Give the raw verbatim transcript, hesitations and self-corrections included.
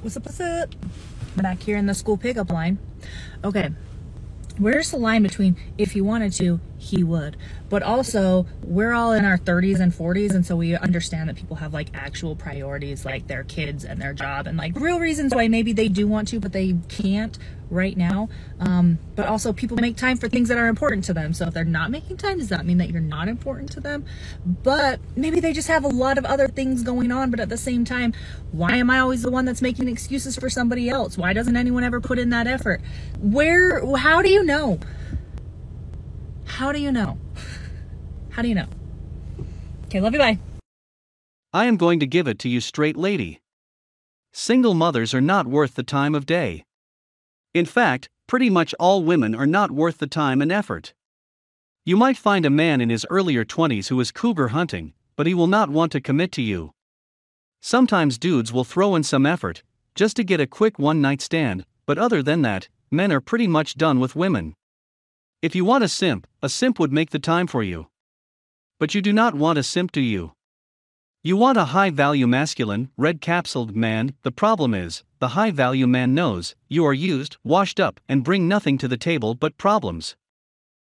What's up, what's up? Back here in the school pickup line. Okay, where's the line between if he wanted to, he would, but also we're all in our thirties and forties, and so we understand that people have like actual priorities, like their kids and their job, and like real reasons why maybe they do want to but they can't right now. Um, but also people make time for things that are important to them. So if they're not making time, does that mean that you're not important to them? But maybe they just have a lot of other things going on. But at the same time, why am I always the one that's making excuses for somebody else? Why doesn't anyone ever put in that effort? Where, how do you know? How do you know? How do you know? Okay, love you, bye. I am going to give it to you straight, lady. Single mothers are not worth the time of day. In fact, pretty much all women are not worth the time and effort. You might find a man in his earlier twenties who is cougar hunting, but he will not want to commit to you. Sometimes dudes will throw in some effort, just to get a quick one-night stand, but other than that, men are pretty much done with women. If you want a simp, a simp would make the time for you. But you do not want a simp, do you? You want a high-value masculine, red-capsuled man. The problem is, the high-value man knows you are used, washed up, and bring nothing to the table but problems.